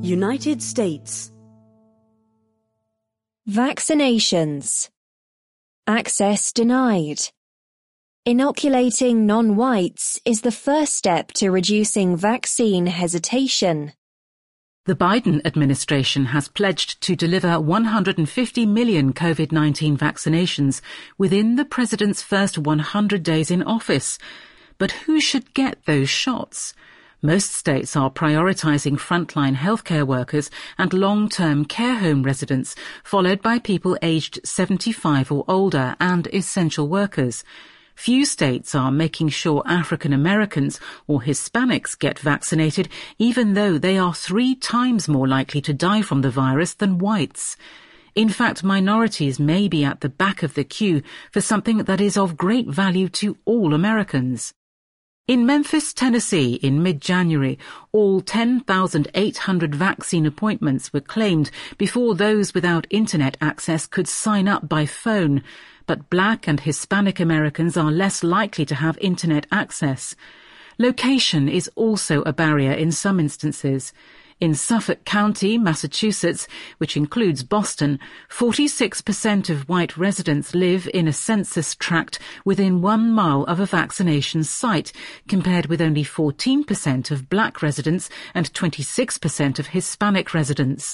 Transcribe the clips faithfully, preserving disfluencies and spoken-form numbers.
United States. Vaccinations. Access denied. Inoculating non-whites is the first step to reducing vaccine hesitation. The Biden administration has pledged to deliver one hundred fifty million COVID nineteen vaccinations within the president's first one hundred days in office. But who should get those shots? Most states are prioritizing frontline healthcare workers and long-term care home residents, followed by people aged seventy-five or older and essential workers. Few states are making sure African Americans or Hispanics get vaccinated, even though they are three times more likely to die from the virus than whites. In fact, minorities may be at the back of the queue for something that is of great value to all Americans. In Memphis, Tennessee, in mid-January, all ten thousand eight hundred vaccine appointments were claimed before those without internet access could sign up by phone. But Black and Hispanic Americans are less likely to have internet access. Location is also a barrier in some instances. In Suffolk County, Massachusetts, which includes Boston, forty-six percent of white residents live in a census tract within one mile of a vaccination site, compared with only fourteen percent of black residents and twenty-six percent of Hispanic residents.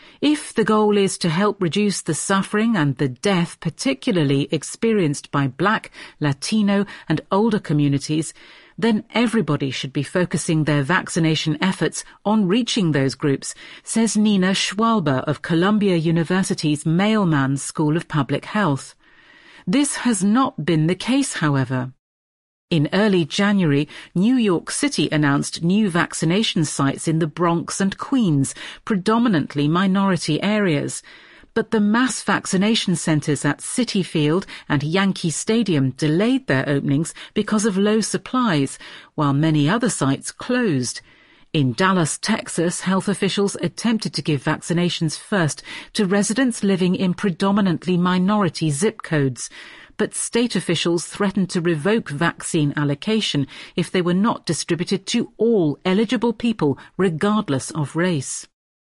If the goal is to help reduce the suffering and the death particularly experienced by Black, Latino and older communities, then everybody should be focusing their vaccination efforts on reaching those groups, says Nina Schwalbe of Columbia University's Mailman School of Public Health. This has not been the case, however. In early January, New York City announced new vaccination sites in the Bronx and Queens, predominantly minority areas. But the mass vaccination centres at Citi Field and Yankee Stadium delayed their openings because of low supplies, while many other sites closed. In Dallas, Texas, health officials attempted to give vaccinations first to residents living in predominantly minority zip codes, but state officials threatened to revoke vaccine allocation if they were not distributed to all eligible people, regardless of race.